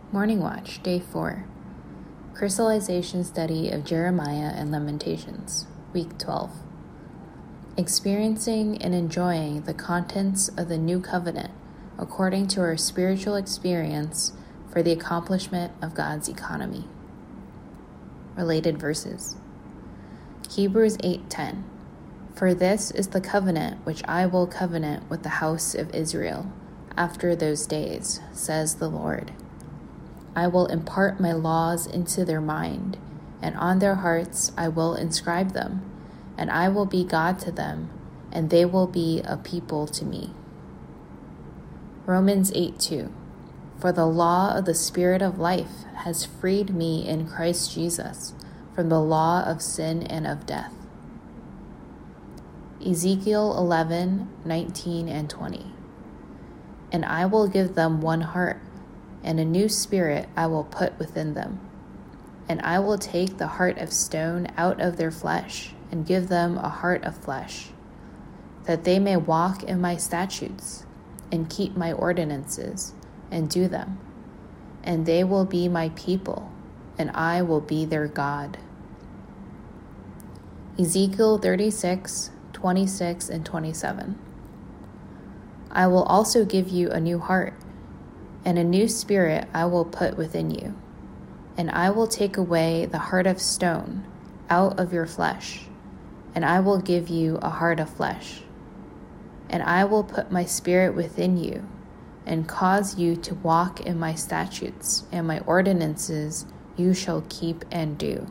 Morning Watch, Day 4. Crystallization Study of Jeremiah and Lamentations, Week 12. Experiencing and enjoying the contents of the New Covenant according to our spiritual experience for the accomplishment of God's economy. Related verses. Hebrews 8:10. For this is the covenant which I will covenant with the house of Israel after those days, says the Lord. I will impart my laws into their mind, and on their hearts I will inscribe them, and I will be God to them, and they will be a people to me. Romans 8:2. For the law of the Spirit of life has freed me in Christ Jesus from the law of sin and of death. Ezekiel 11:19 and 20. And I will give them one heart, and a new spirit I will put within them. And I will take the heart of stone out of their flesh, and give them a heart of flesh, that they may walk in my statutes, and keep my ordinances, and do them. And they will be my people, and I will be their God. Ezekiel 36:26 and 27. I will also give you a new heart, and a new spirit I will put within you. And I will take away the heart of stone out of your flesh, and I will give you a heart of flesh. And I will put my spirit within you, and cause you to walk in my statutes, and my ordinances you shall keep and do.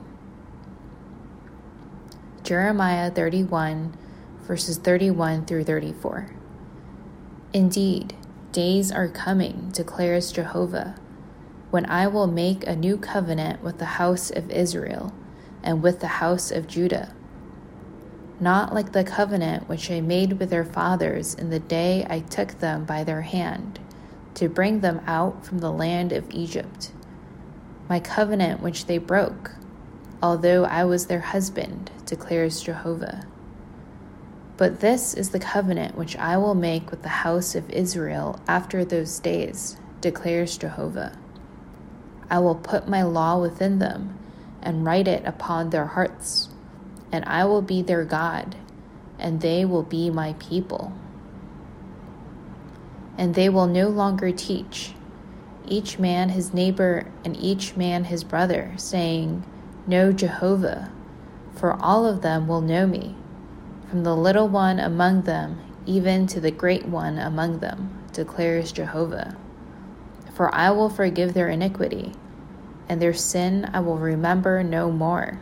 Jeremiah 31, verses 31 through 34. Indeed, days are coming, declares Jehovah, when I will make a new covenant with the house of Israel and with the house of Judah, not like the covenant which I made with their fathers in the day I took them by their hand to bring them out from the land of Egypt, my covenant which they broke, although I was their husband, declares Jehovah. But this is the covenant which I will make with the house of Israel after those days, declares Jehovah. I will put my law within them and write it upon their hearts, and I will be their God, and they will be my people. And they will no longer teach, each man his neighbor and each man his brother, saying, Know Jehovah, for all of them will know me, from the little one among them even to the great one among them, declares Jehovah. For I will forgive their iniquity, and their sin I will remember no more.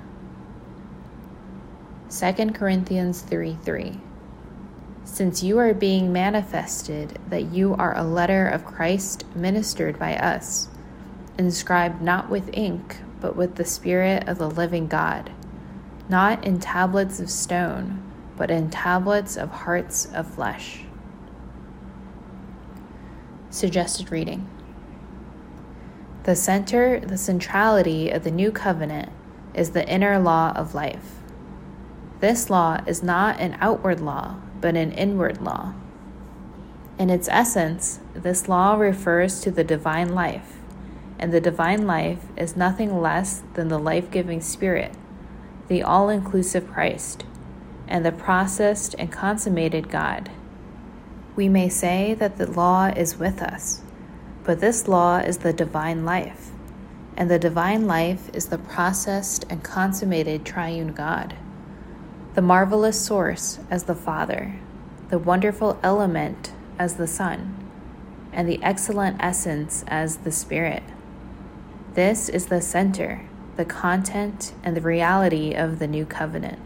2 Corinthians 3:3. Since you are being manifested that you are a letter of Christ ministered by us, inscribed not with ink, but with the Spirit of the living God, not in tablets of stone, but in tablets of hearts of flesh. Suggested reading. The centrality of the new covenant is the inner law of life. This law is not an outward law, but an inward law. In its essence, this law refers to the divine life, and the divine life is nothing less than the life-giving Spirit, the all-inclusive Christ, and the processed and consummated God. We may say that the law is with us, but this law is the divine life, and the divine life is the processed and consummated triune God, the marvelous source as the Father, the wonderful element as the Son, and the excellent essence as the Spirit. This is the center, the content, and the reality of the new covenant.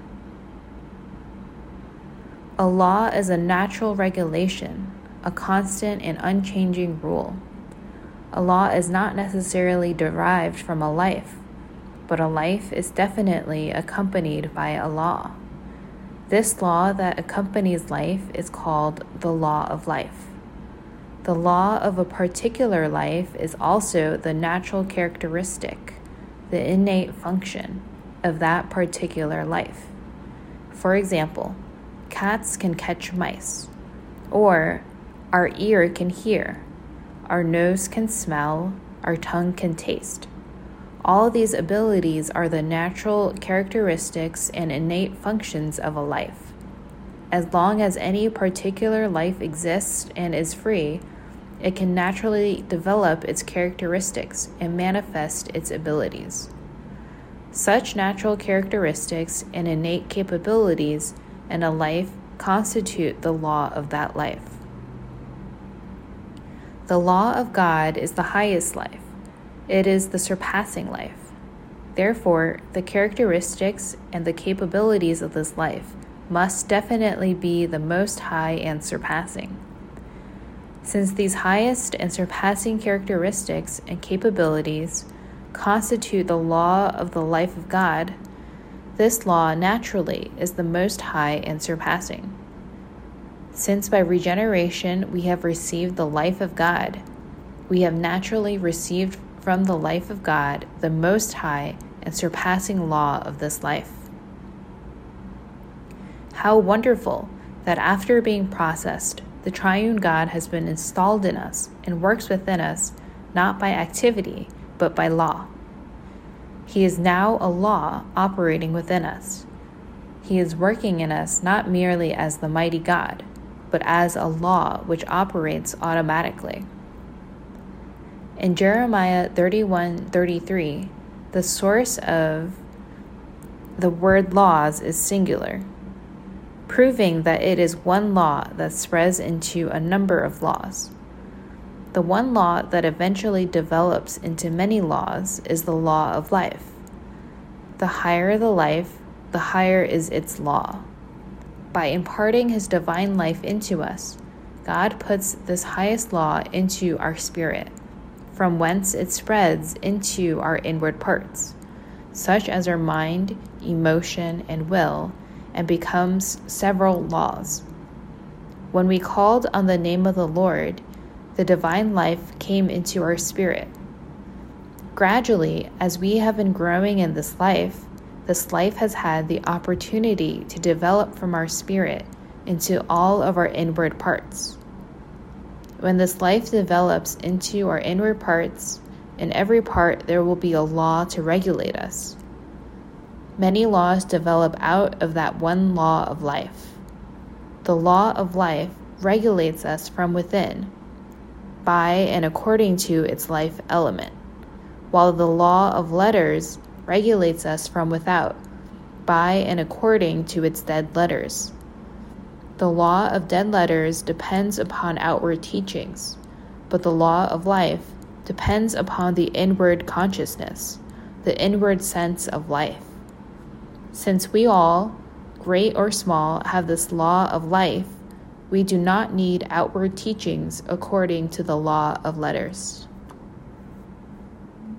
A law is a natural regulation, a constant and unchanging rule. A law is not necessarily derived from a life, but a life is definitely accompanied by a law. This law that accompanies life is called the law of life. The law of a particular life is also the natural characteristic, the innate function of that particular life. For example, cats can catch mice, or our ear can hear, our nose can smell, our tongue can taste. All these abilities are the natural characteristics and innate functions of a life. As long as any particular life exists and is free, it can naturally develop its characteristics and manifest its abilities. Such natural characteristics and innate capabilities in a life constitute the law of that life. The law of God is the highest life. It is the surpassing life. Therefore, the characteristics and the capabilities of this life must definitely be the most high and surpassing. Since these highest and surpassing characteristics and capabilities constitute the law of the life of God, this law naturally is the most high and surpassing. Since by regeneration we have received the life of God, we have naturally received from the life of God the most high and surpassing law of this life. How wonderful that after being processed, the triune God has been installed in us and works within us, not by activity, but by law. He is now a law operating within us. He is working in us not merely as the mighty God, but as a law which operates automatically. In Jeremiah 31:33, the source of the word laws is singular, proving that it is one law that spreads into a number of laws. The one law that eventually develops into many laws is the law of life. The higher the life, the higher is its law. By imparting His divine life into us, God puts this highest law into our spirit, from whence it spreads into our inward parts, such as our mind, emotion, and will, and becomes several laws. When we called on the name of the Lord, the divine life came into our spirit. Gradually, as we have been growing in this life has had the opportunity to develop from our spirit into all of our inward parts. When this life develops into our inward parts, in every part there will be a law to regulate us. Many laws develop out of that one law of life. The law of life regulates us from within, by and according to its life element, while the law of letters regulates us from without, by and according to its dead letters. The law of dead letters depends upon outward teachings, but the law of life depends upon the inward consciousness, the inward sense of life. Since we all, great or small, have this law of life, we do not need outward teachings according to the law of letters.